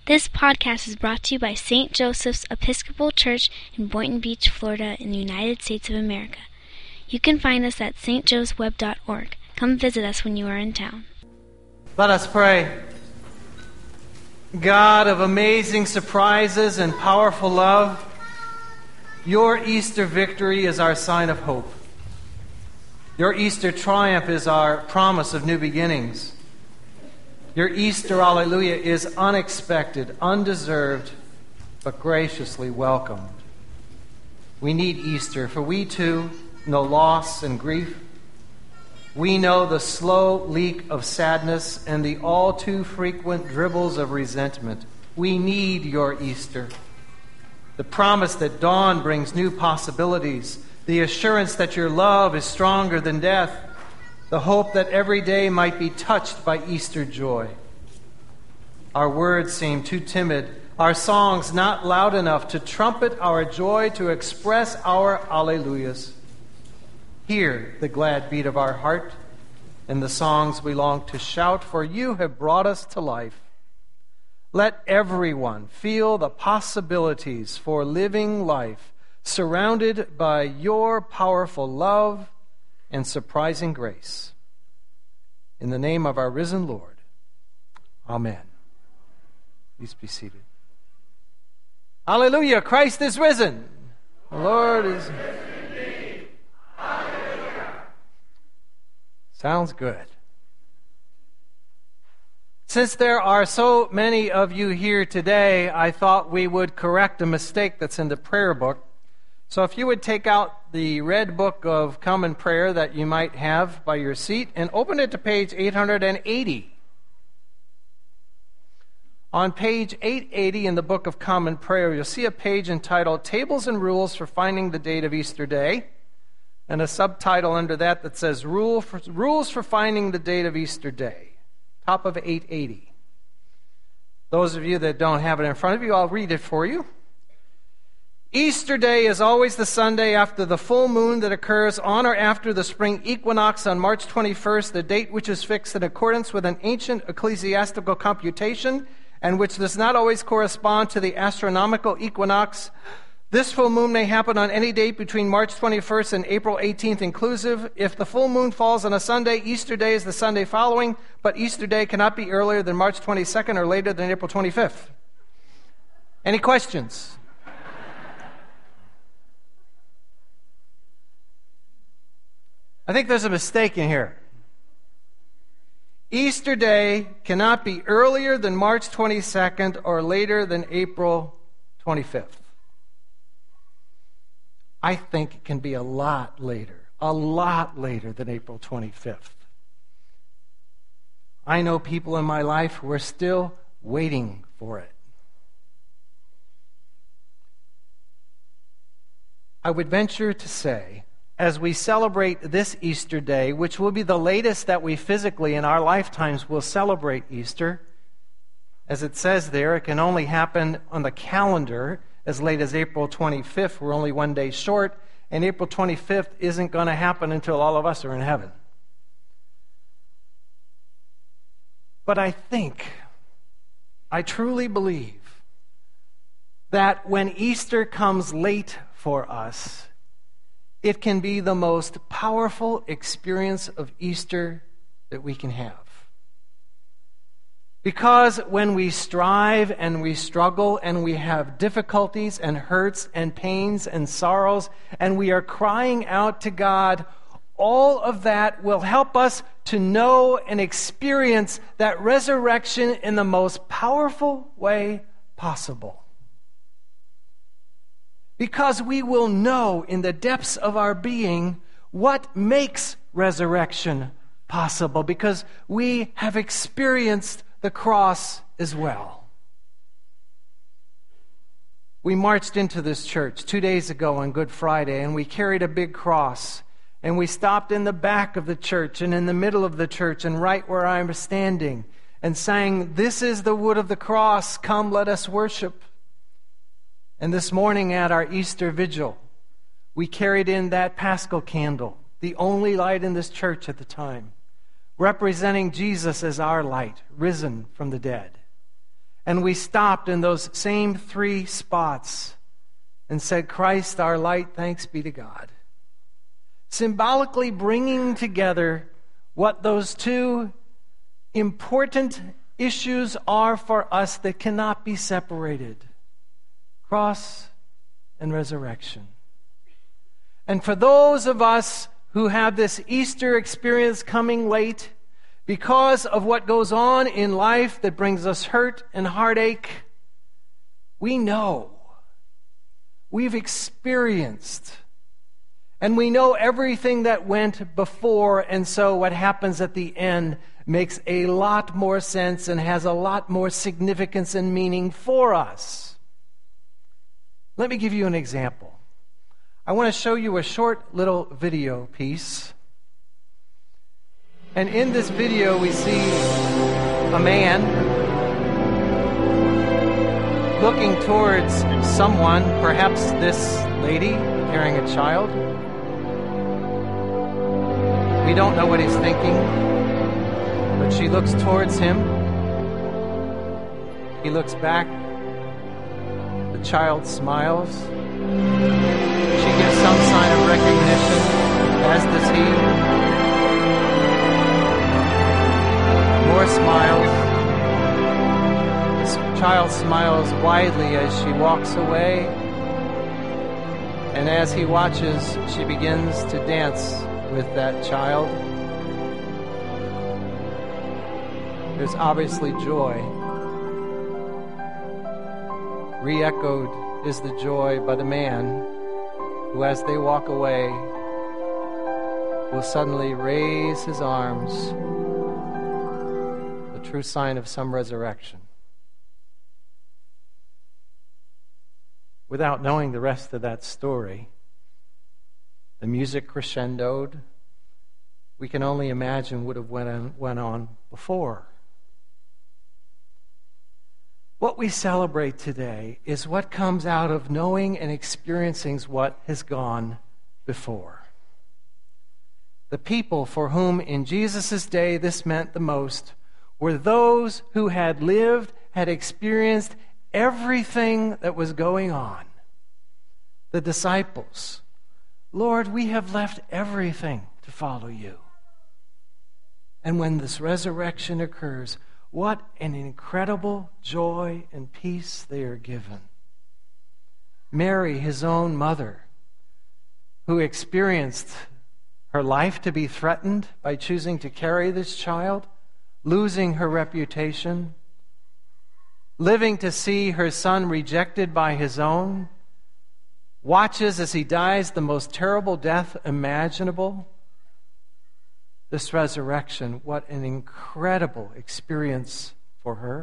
This podcast is brought to you by St. Joseph's Episcopal Church in Boynton Beach, Florida, in the United States of America. You can find us at stjoseweb.org. Come visit us when you are in town. Let us pray. God of amazing surprises and powerful love, your Easter victory is our sign of hope. Your Easter triumph is our promise of new beginnings. Your Easter Alleluia is unexpected, undeserved, but graciously welcomed. We need Easter, for we too know loss and grief. We know the slow leak of sadness and the all too frequent dribbles of resentment. We need your Easter. The promise that dawn brings new possibilities, the assurance that your love is stronger than death, the hope that every day might be touched by Easter joy. Our words seem too timid, our songs not loud enough to trumpet our joy, to express our Alleluias. Hear the glad beat of our heart and the songs we long to shout, for you have brought us to life. Let everyone feel the possibilities for living life, surrounded by your powerful love and surprising grace. In the name of our risen Lord, amen. Please be seated. Hallelujah, Christ is risen. The Lord is risen. Hallelujah. Sounds good. Since there are so many of you here today, I thought we would correct a mistake that's in the prayer book. So if you would take out the red book of Common Prayer that you might have by your seat and open it to page 880. On page 880 in the Book of Common Prayer, you'll see a page entitled Tables and Rules for Finding the Date of Easter Day, and a subtitle under that that says Rules for Finding the Date of Easter Day. Top of 880. Those of you that don't have it in front of you, I'll read it for you. Easter Day is always the Sunday after the full moon that occurs on or after the spring equinox on March 21st, the date which is fixed in accordance with an ancient ecclesiastical computation and which does not always correspond to the astronomical equinox. This full moon may happen on any date between March 21st and April 18th inclusive. If the full moon falls on a Sunday, Easter Day is the Sunday following, but Easter Day cannot be earlier than March 22nd or later than April 25th. Any questions? I think there's a mistake in here. Easter Day cannot be earlier than March 22nd or later than April 25th. I think it can be a lot later than April 25th. I know people in my life who are still waiting for it. I would venture to say, as we celebrate this Easter Day, which will be the latest that we physically in our lifetimes will celebrate Easter, as it says there, it can only happen on the calendar as late as April 25th. We're only one day short, and April 25th isn't going to happen until all of us are in heaven. But I truly believe that when Easter comes late for us, it can be the most powerful experience of Easter that we can have. Because when we strive and we struggle and we have difficulties and hurts and pains and sorrows and we are crying out to God, all of that will help us to know and experience that resurrection in the most powerful way possible. Because we will know in the depths of our being what makes resurrection possible, because we have experienced the cross as well. We marched into this church 2 days ago on Good Friday, and we carried a big cross, and we stopped in the back of the church and in the middle of the church and right where I'm standing and sang, "This is the wood of the cross, come let us worship." And this morning at our Easter vigil, we carried in that Paschal candle, the only light in this church at the time, representing Jesus as our light, risen from the dead. And we stopped in those same 3 spots and said, Christ our light, thanks be to God. Symbolically bringing together what those 2 important issues are for us that cannot be separated: cross and resurrection. And for those of us who have this Easter experience coming late, because of what goes on in life that brings us hurt and heartache, we know, we've experienced, and we know everything that went before, and so what happens at the end makes a lot more sense and has a lot more significance and meaning for us. Let me give you an example. I want to show you a short little video piece. And in this video we see a man looking towards someone, perhaps this lady carrying a child. We don't know what he's thinking, but she looks towards him. He looks back. The child smiles. She gives some sign of recognition, as does he. More smiles. This child smiles widely as she walks away. And as he watches, she begins to dance with that child. There's obviously joy. Re-echoed is the joy by the man who, as they walk away, will suddenly raise his arms, the true sign of some resurrection. Without knowing the rest of that story, the music crescendoed. We can only imagine would have went on before. What we celebrate today is what comes out of knowing and experiencing what has gone before. The people for whom in Jesus' day this meant the most were those who had lived, had experienced everything that was going on. The disciples. Lord, we have left everything to follow you. And when this resurrection occurs, what an incredible joy and peace they are given. Mary, his own mother, who experienced her life to be threatened by choosing to carry this child, losing her reputation, living to see her son rejected by his own, watches as he dies the most terrible death imaginable. This resurrection, what an incredible experience for her.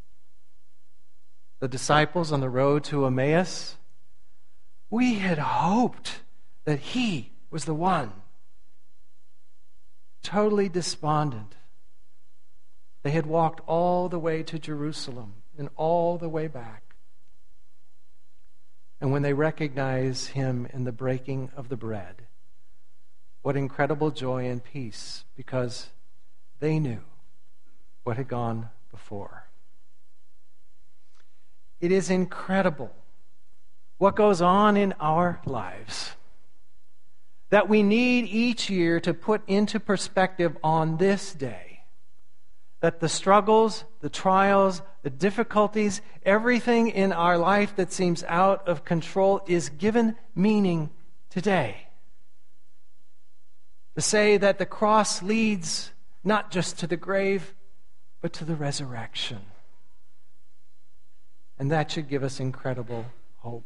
The disciples on the road to Emmaus, we had hoped that he was the one. Totally despondent. They had walked all the way to Jerusalem and all the way back. And when they recognize him in the breaking of the bread, what incredible joy and peace, because they knew what had gone before. It is incredible what goes on in our lives that we need each year to put into perspective on this day. That the struggles, the trials, the difficulties, everything in our life that seems out of control is given meaning today. To say that the cross leads not just to the grave, but to the resurrection. And that should give us incredible hope.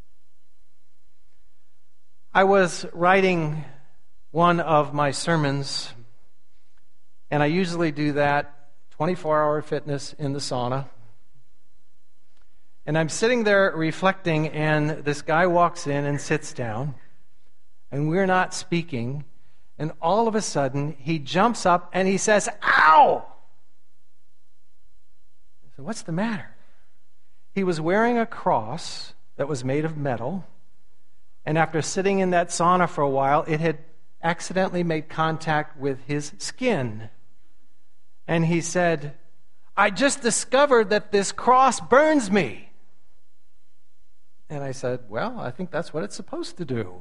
I was writing one of my sermons, and I usually do that 24-hour fitness in the sauna. And I'm sitting there reflecting, and this guy walks in and sits down, and we're not speaking. And all of a sudden, he jumps up and he says, "Ow!" I said, "What's the matter?" He was wearing a cross that was made of metal. And after sitting in that sauna for a while, it had accidentally made contact with his skin. And he said, I just discovered that this cross burns me. And I said, well, I think that's what it's supposed to do.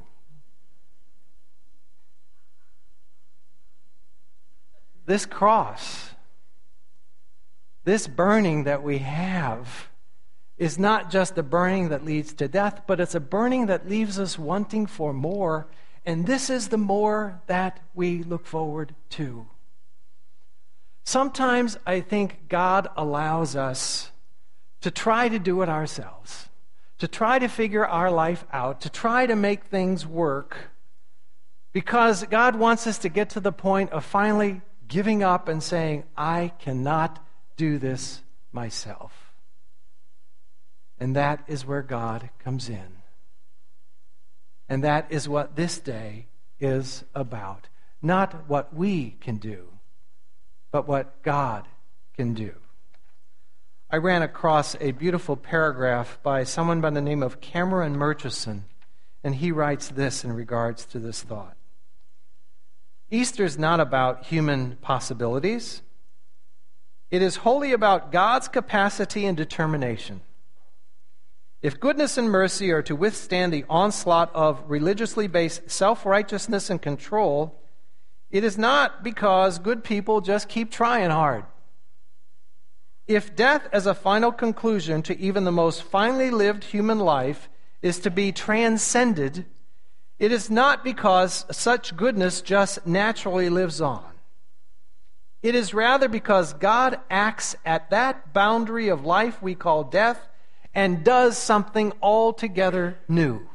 This cross, this burning that we have, is not just a burning that leads to death, but it's a burning that leaves us wanting for more. And this is the more that we look forward to. Sometimes I think God allows us to try to do it ourselves, to try to figure our life out, to try to make things work, because God wants us to get to the point of finally giving up and saying, I cannot do this myself. And that is where God comes in. And that is what this day is about. Not what we can do, but what God can do. I ran across a beautiful paragraph by someone by the name of Cameron Murchison, and he writes this in regards to this thought. Easter is not about human possibilities. It is wholly about God's capacity and determination. If goodness and mercy are to withstand the onslaught of religiously based self-righteousness and control, it is not because good people just keep trying hard. If death as a final conclusion to even the most finely lived human life is to be transcended, it is not because such goodness just naturally lives on. It is rather because God acts at that boundary of life we call death and does something altogether new.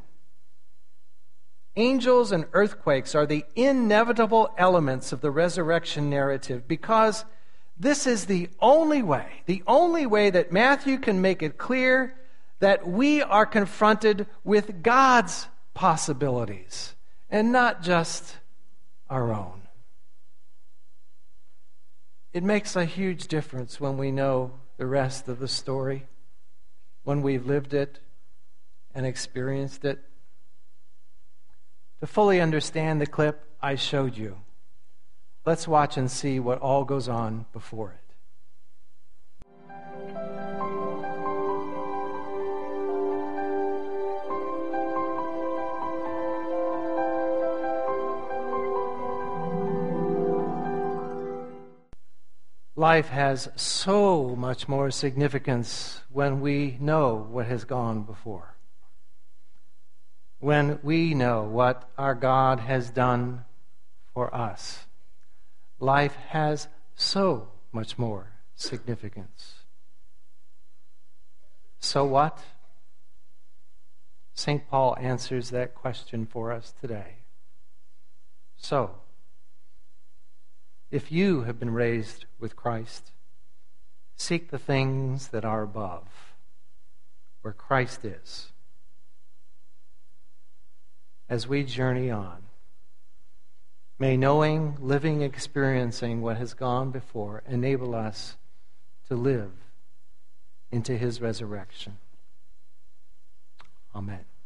Angels and earthquakes are the inevitable elements of the resurrection narrative because this is the only way that Matthew can make it clear that we are confronted with God's possibilities and not just our own. It makes a huge difference when we know the rest of the story, when we've lived it and experienced it. To fully understand the clip I showed you, let's watch and see what all goes on before it. Life has so much more significance when we know what has gone before. When we know what our God has done for us. Life has so much more significance. So what? St. Paul answers that question for us today. So, if you have been raised with Christ, seek the things that are above, where Christ is. As we journey on, may knowing, living, experiencing what has gone before enable us to live into his resurrection. Amen.